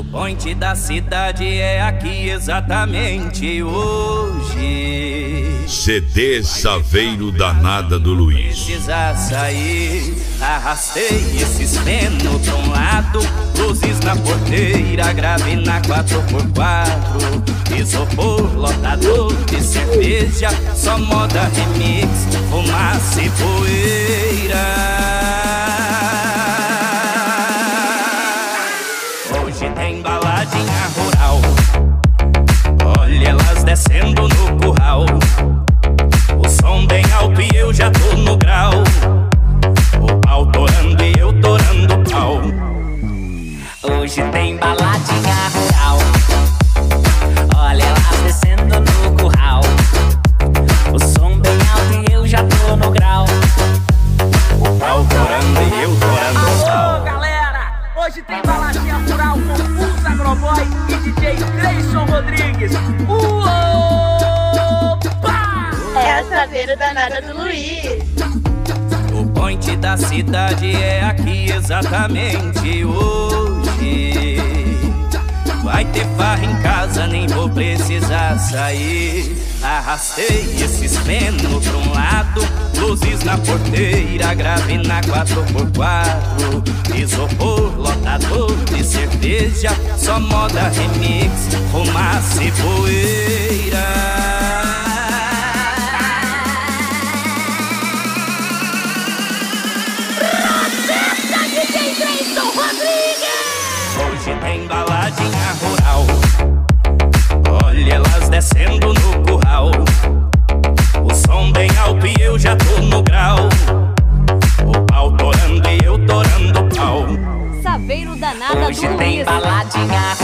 Point da cidade é aqui exatamente hoje. CD Saveiro Danada do Luiz. Precisa sair, arrastei esses penos pra um lado, luzes na porteira, grave na 4x4, isopor, lotador de cerveja, só moda remix, fumaça e poeira. Hoje tem baladinha rural, olha elas descendo no curral, o som bem alto e eu já tô no grau, o pau torando e eu torando o pau. Hoje tem baladinha rural, olha elas descendo no curral, o som bem alto e eu já tô no grau, o pau torando e eu torando o pau. Alô galera, hoje tem baladinha rural com Pulsa Agroboy e DJ Cleison Rodrigues. Opa! É a Saveiro Danada do Luiz. O point da cidade é aqui exatamente hoje. Vai ter farra em casa, nem vou precisar sair. Arrastei esses penos pra um lado, luzes na porteira, grave na 4x4, isopor, lotador de cerveja, só moda remix, fumaça e poeira. Hoje tem baladinha rural, olha elas descendo no curral, o som bem alto e eu já tô no grau, o pau torando e eu torando o pau. Saveiro Danada hoje do tem Luiz. baladinha